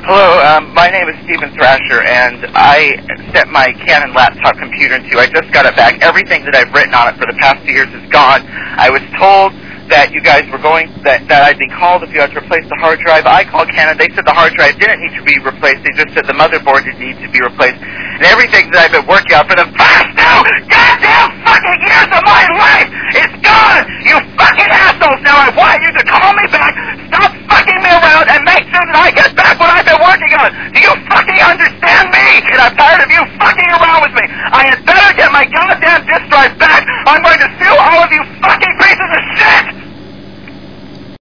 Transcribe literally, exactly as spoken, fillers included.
Hello, um, my name is Stephen Thrasher, and I set my Canon laptop computer into. I just got it back. Everything that I've written on it for the past two years is gone. I was told that you guys were going, that, that I'd be called if you had to replace the hard drive. I called Canon. They said the hard drive didn't need to be replaced. They just said the motherboard didn't need to be replaced. And everything that I've been working on for the past two goddamn fucking years of my life is gone! You fucking assholes! Now I want you to call me back, stop fucking me around, and make sure that I get back what I've been working on! Do you fucking understand me? And I'm tired of you fucking around with me! I had better get my goddamn disk drive back! I'm going to sue all of you